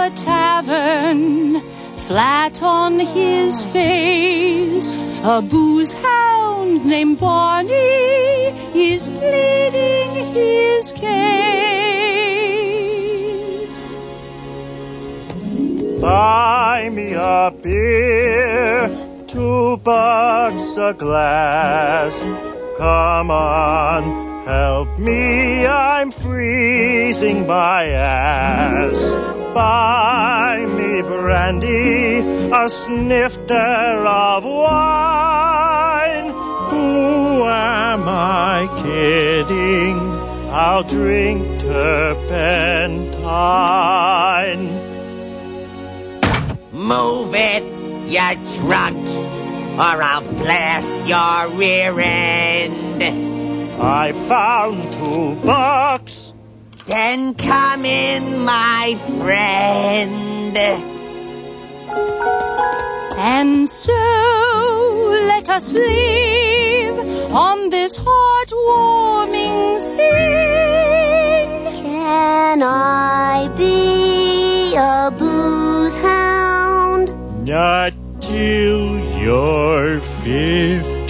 a tavern, flat on his face, a booze hound named Barney is pleading his case. Buy me a beer, $2 a glass. Come on, help me, I'm freezing my ass. Buy me brandy, a snifter of wine. Who am I kidding? I'll drink turpentine. Move it, you drunk, or I'll blast your rear end. I found $2. Then come in, my friend. And so let us live on this heartwarming scene. Can I be a booze hound? Not till you're 15.